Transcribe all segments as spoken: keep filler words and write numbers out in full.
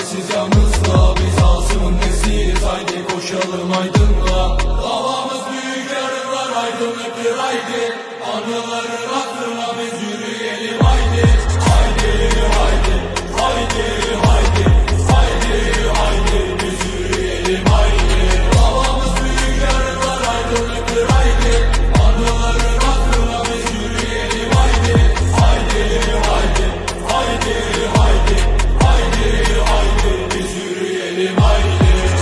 çaresiz yalnızla. Biz Asım'ın nesliyiz, haydi koşalım aydınlığa. Davamız büyük, yarınlar aydınlıktır, haydi. Anıların hatırına biz yürüyelim, haydi. Haydi, haydi, haydi, haydi, haydi, haydi, biz yürüyelim, haydi. Davamız büyük, yarınlar aydınlıktır, haydi. Anıların hatırına biz yürüyelim, haydi. Haydi, haydi, haydi, haydi, haydi, haydi, biz yürüyelim, haydi.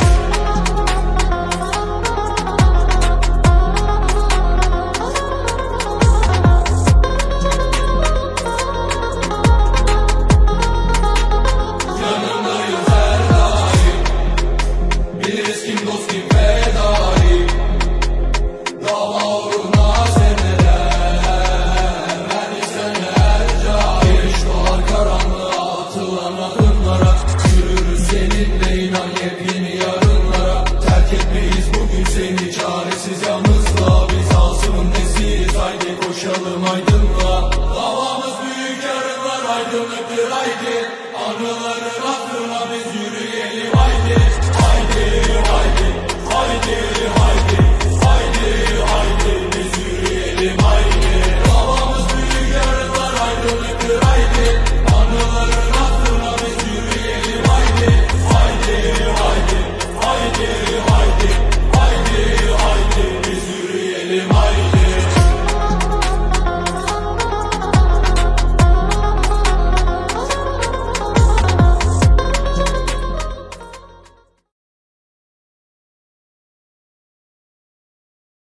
Yanındayız her daim, biliriz kim dost kim fedai. Dava uğruna seneler verdik seneler cahil. Güneş doğar karanlığa, atılan adımlara. Yürürüz seninle, inan yepyeni yarınlara. Terk etmeyiz bugün seni çaresiz yalnızla. Biz Asım'ın nesliyiz, haydi koşalım aydınlığa. Davamız büyük, yarınlar aydınlıktır, haydi. Anıların hatırına biz yürüyelim, haydi. Haydi, haydi, haydi, haydi.